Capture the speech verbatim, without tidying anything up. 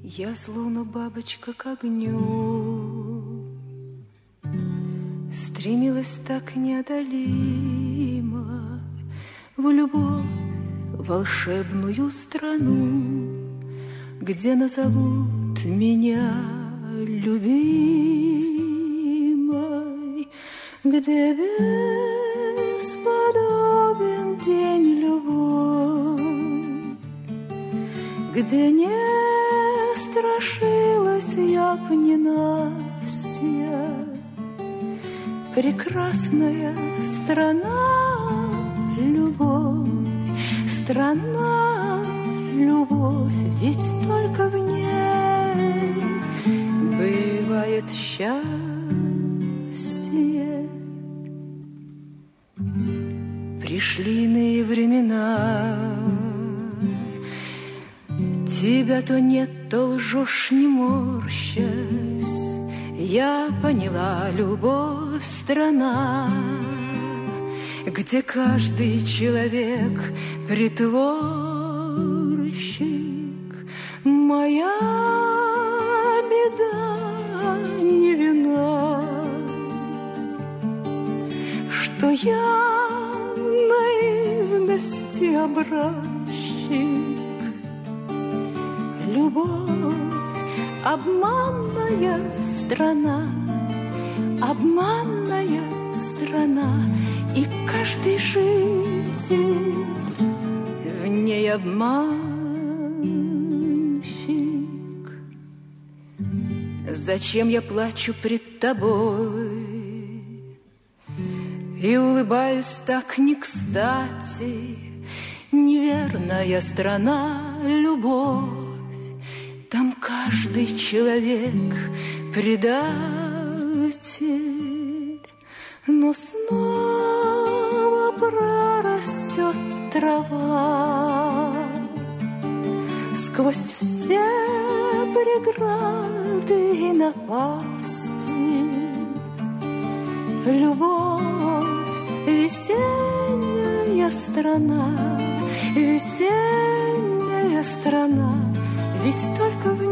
Я словно бабочка к огню, стремилась так неодолимо в любовь, волшебную страну, где назовут меня любимой, где бесподобен день любой, где не страшилась я б ненастья. Прекрасная страна, любовь, страна, любовь, ведь только в ней бывает счастье. Пришли иные времена, тебя то нет, то лжешь, не морщась. Я поняла, любовь — страна, где каждый человек притворщик. Моя беда не вина, что я наивности образчик. Любовь — обманная страна, обманная страна, и каждый житель в ней обманщик. Зачем я плачу пред тобой и улыбаюсь так не кстати? Неверная страна, любовь, там каждый человек предатель, но снова прорастет трава сквозь все преграды и напасти. Любовь — весенняя страна, весенняя страна, ведь только в